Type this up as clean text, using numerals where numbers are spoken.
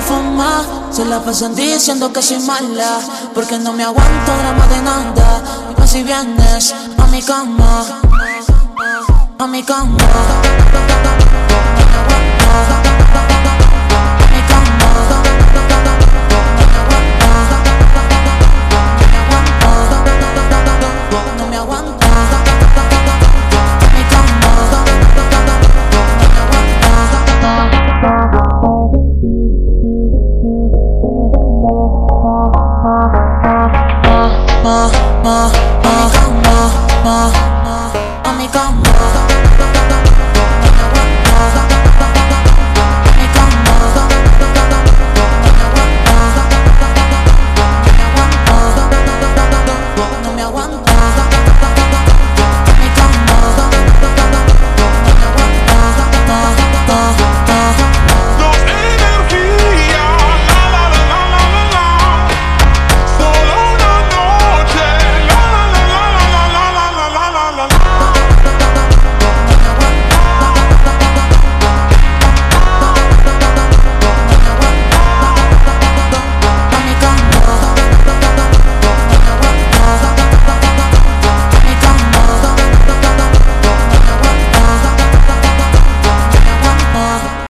fuma. Se la pasan diciendo que soy mala, porque no me aguanto drama de nada. Y más si vienes a mi cama, a mi cama.